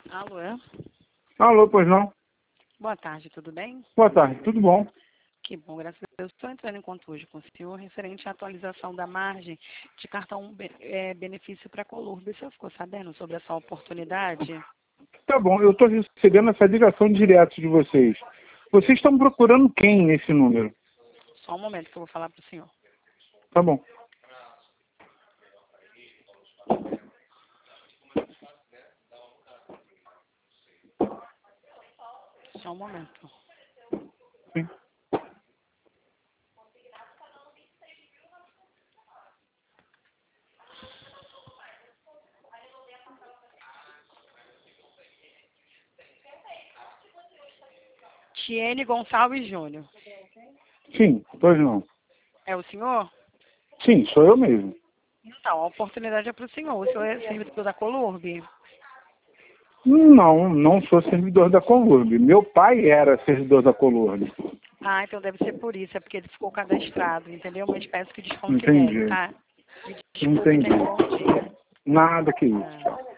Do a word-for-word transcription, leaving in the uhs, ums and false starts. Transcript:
Alô? é? Alô, pois não? Boa tarde, tudo bem? Boa tarde, tudo bom? Que bom, graças a Deus. Estou entrando em contato hoje com o senhor referente à atualização da margem de cartão be- é, benefício para a Colurbe. O senhor ficou sabendo sobre essa oportunidade? Tá bom, eu estou recebendo essa ligação direto de vocês. Vocês estão procurando quem nesse número? Só um momento que eu vou falar para o senhor. Tá bom. Só um momento. Sim. Tiene Gonçalves Júnior. Sim, pois não. É o senhor? Sim, sou eu mesmo. Então, a oportunidade é para o senhor. O senhor é servidor da Colurbe? Não, não sou servidor da Colurbe. Meu pai era servidor da Colurbe. Ah, então deve ser por isso. É porque ele ficou cadastrado, entendeu? Mas peço que desconsidere, Entendi. tá? Me desculpe, Entendi. tenha um bom dia. Nada que isso. Ah.